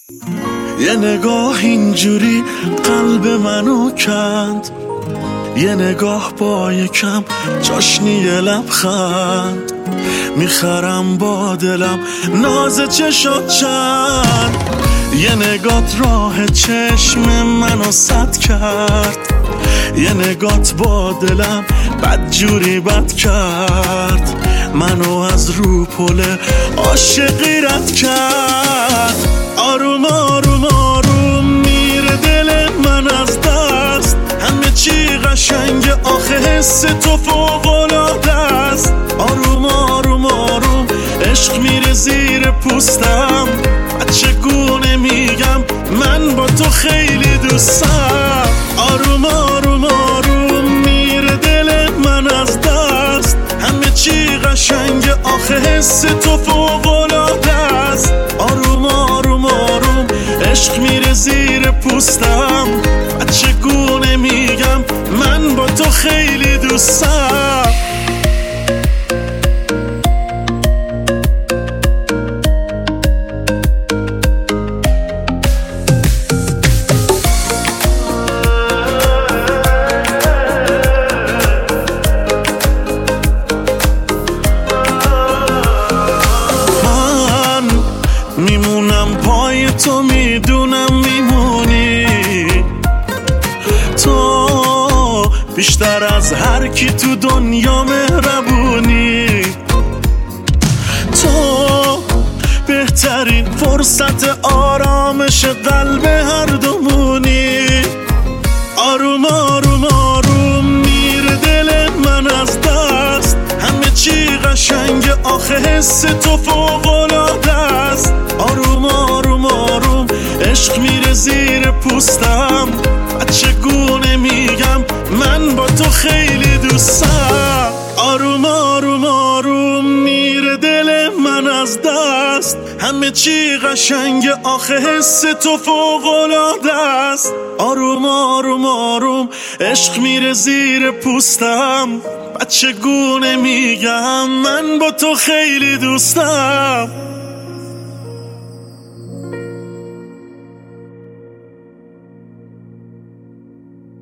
یه نگاه اینجوری قلب منو کند، یه نگاه با یکم چاشنی لبخند، میخرم با دلم ناز چشات چند. یه نگات راه چشم منو سد کرد، یه نگات با دلم بدجوری بد کرد، منو از رو پله عاشقی رد کرد. آروم آروم آروم میره دل من از دست، همه چی قشنگ آخه حس تو فوق‌العاده است. آروم آروم آروم عشق میره زیر پوستم، چگونه میگم من با تو خیلی دوستم. آروم آروم آروم میره دل من از دست، همه چی قشنگ آخه حس تو فوق‌العاده است. آروم آروم آروم عشق میره زیر پوستم، چگونه میگم من با تو خیلی دوستم. میمونم پای تو، میدونم میمونی تو، بیشتر از هر کی تو دنیا مهربونی. تو بهترین فرصت آرامش قلب هر دومونی. آروم آروم آروم میره دل من از دست، همه چی قشنگ آخه حس تو فوق‌العاده است. آروم آروم آروم عشق میره زیر پوستم، چگونه میگم من با تو خیلی دوستم. آروم آروم آروم میره دل من از دست، همه چی قشنگ آخه حس تو فوق‌العاده است. آروم آروم آروم عشق میره زیر پوستم، چگونه میگم من با تو خیلی دوستم.